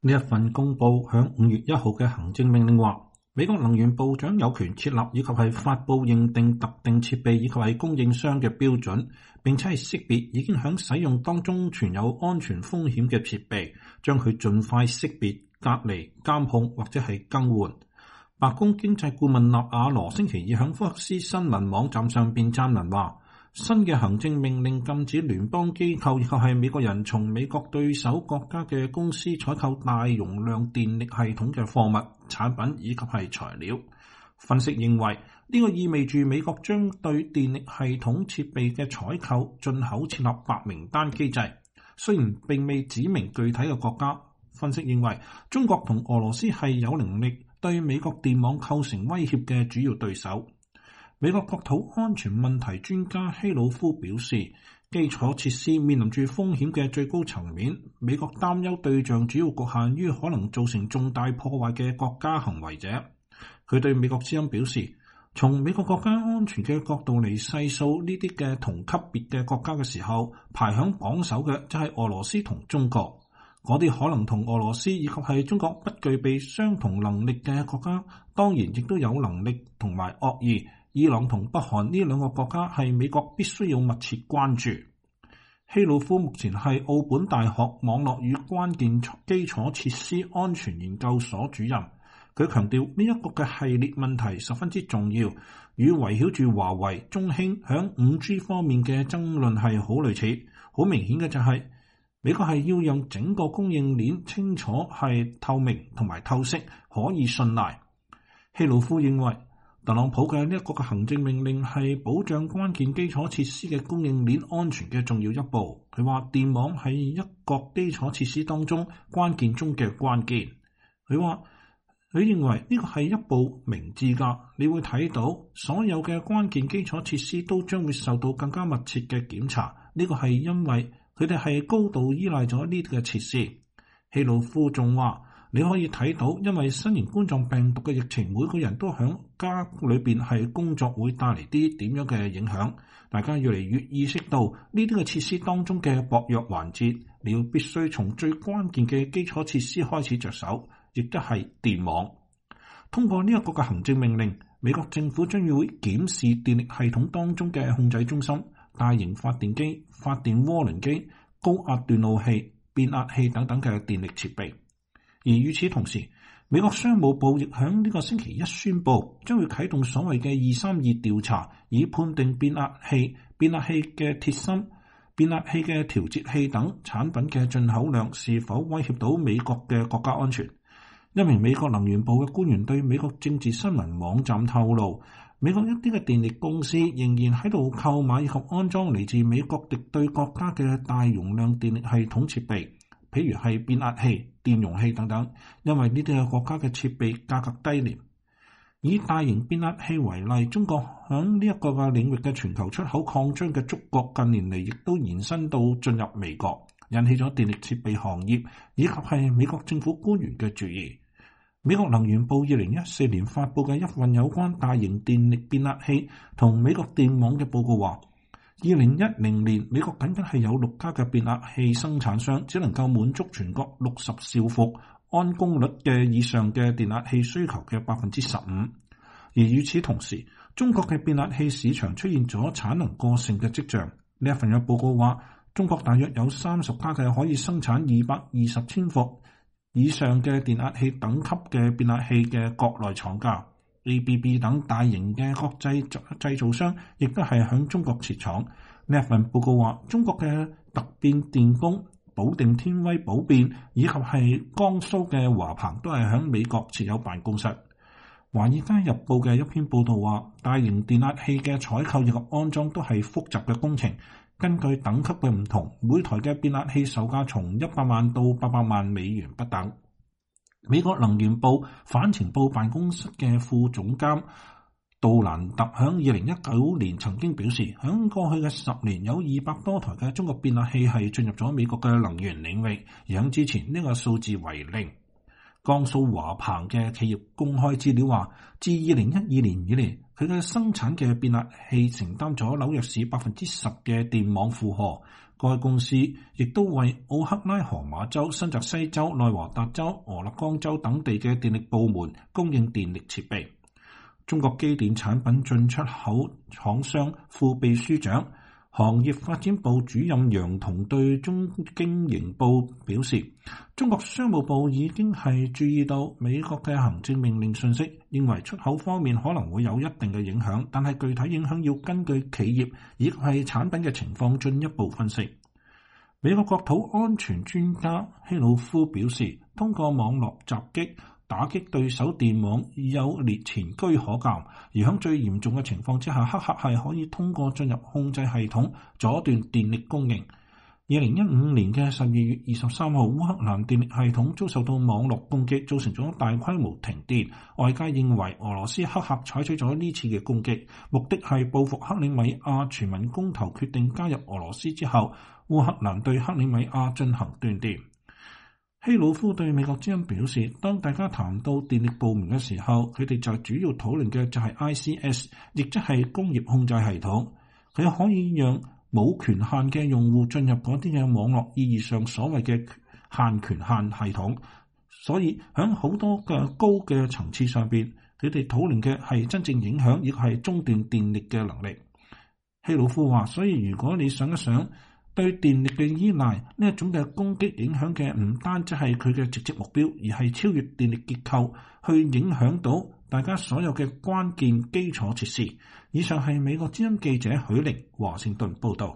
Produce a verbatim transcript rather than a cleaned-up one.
呢一份公佈響五月一號嘅行政命令話，美國能源部長有權設立以及係發佈認定特定設備以及係供應商嘅標準，並且係識別已經響使用當中存有安全風險嘅設備，將佢盡快識別、隔離、監控或者係更換。白宮經濟顧問納瓦羅星期二響福克斯新聞網站上邊撰文話，新嘅行政命令禁止聯邦機構以及係美國人從美國對手國家嘅公司採購大容量電力系統嘅貨物、產品以及係材料。分析認為，呢個意味住美國將對電力系統設備嘅採購、進口設立白名單機制，雖然並未指明具體嘅國家。分析認為，中國同俄羅斯係有能力對美國電網構成威脅嘅主要對手。美國國土安全問題專家希魯夫表示，基礎設施面臨住風險嘅最高層面，美國擔憂對象主要局限於可能造成重大破壞嘅國家行為者。佢對美國之音表示，從美國國家安全嘅角度嚟細數呢啲嘅同級別嘅國家嘅時候，排響榜首嘅就係俄羅斯同中國。嗰啲可能同俄羅斯以及係中國不具備相同能力嘅國家，當然亦都有能力同埋惡意。伊朗同北韓呢兩個國家係美國必須要密切關注。希魯夫目前係奧本大學網絡與關鍵基礎設施安全研究所主任。佢強調呢一個嘅系列問題十分之重要，與圍繞住華為、中興響五 G 方面嘅爭論係好類似。好明顯嘅就係、是、美國係要讓整個供應鏈清楚係透明同埋透析，可以信賴。希魯夫認為，特朗普嘅呢一個嘅行政命令係保障關鍵基礎設施嘅供應鏈安全嘅重要一步。佢話電網係一個基礎設施當中關鍵中嘅關鍵。佢話佢認為呢個係一步明智㗎，你會睇到所有嘅關鍵基礎設施都將會受到更加密切嘅檢查。呢個係因為佢哋係高度依賴咗呢啲嘅設施。希魯夫仲話，你可以睇到，因為新型冠狀病毒嘅疫情，每個人都響家裏邊係工作，會帶嚟啲點樣嘅影響。大家越嚟越意識到呢啲嘅設施當中嘅薄弱環節，你要必須從最關鍵嘅基礎設施開始着手，亦都係電網。通過呢一個嘅行政命令，美國政府將要檢視電力系統當中嘅控制中心、大型發電機、發電渦輪機、高壓斷路器、變壓器等等嘅電力設備。而與此同時，美國商務部亦喺呢個星期一宣布，將會啟動所謂嘅二三二調查，以判定變壓器、變壓器嘅鐵芯、變壓器嘅調節器等產品嘅進口量是否威脅到美國嘅國家安全。一名美國能源部嘅官員對美國政治新聞網站透露，美國一啲嘅電力公司仍然喺度購買以及安裝嚟自美國敵對國家嘅大容量電力系統設備，譬如係變壓器、電容器等等，因為呢啲嘅國家嘅設備價格低廉。以大型變壓器為例，中國響呢一個嘅領域嘅全球出口擴張嘅觸覺近年嚟亦都延伸到進入美國，引起咗電力設備行業以及係美國政府官員嘅注意。美國能源部二零一四年發佈嘅一份有關大型電力變壓器同美國電網嘅報告話，二零一零年美國僅僅係有六家嘅變壓器生產商，只能夠滿足全國六十兆伏安功率嘅以上嘅電壓器需求嘅百分之十五。而與此同時，中國嘅變壓器市場出現咗產能過剩嘅跡象。呢一份嘅報告話，中國大約有三十家嘅可以生產二百二十千伏以上嘅電壓器等級嘅變壓器嘅國內廠家。A B B 等大型嘅國際製造商亦都係響中國設廠。呢一份報告話，中國嘅特變電工、保定天威寶變以及係江蘇嘅華鵬都係響美國設有辦公室。華爾街日報嘅一篇報道話，大型電壓器嘅採購以及安裝都係複雜嘅工程，根據等級嘅唔同，每台嘅變壓器售價從一百萬到八百萬美元不等。美國能源部反情報辦公室嘅副總監杜蘭特響二零一九年曾經表示，響過去嘅十年有二百多台嘅中國變壓器係進入咗美國嘅能源領域，而響之前呢個數字為零。江蘇華鵬嘅企業公開資料話，自二零一二年以嚟，佢嘅生產嘅變壓器承擔咗紐約市百分之十嘅電網負荷。 該公司亦都為奧克拉荷馬州、新澤西州、內華達州、俄勒岡州等地嘅電力部門供應電力設備。中國機電產品進出口廠商副秘書長、行業發展部主任楊彤對中經營報表示，中國商務部已經係注意到美國嘅行政命令信息，認為出口方面可能會有一定嘅影響，但係具體影響要根據企業以及係產品嘅情況進一步分析。美國國土安全專家希魯夫表示，通過網絡襲擊打擊對手電網已有列前車可鑑，而喺最嚴重嘅情況之下，黑客係可以通過進入控制系統阻斷電力供應。二零一五年嘅十二月二十三號，烏克蘭電力系統遭受到網絡攻擊，造成咗大規模停電。外界認為俄羅斯黑客採取咗呢次嘅攻擊，目的係報復克里米亞全民公投決定加入俄羅斯之後，烏克蘭對克里米亞進行斷電。希魯夫對美國之音表示，當大家談到電力部門嘅時候，佢哋就主要討論嘅就係 I C S， 亦即係工業控制系統。佢可以讓冇權限嘅用戶進入嗰啲嘅網絡意義上所謂嘅限權限系統。所以喺好多嘅高嘅層次上邊，佢哋討論嘅係真正影響，亦係中斷電力嘅能力。希魯夫話，所以如果你想一想，對電力嘅依賴呢一種嘅攻擊影響嘅唔單止係佢嘅直接目標，而係超越電力結構去影響到大家所有嘅關鍵基礎設施。以上係美國之音記者許玲華盛頓報道。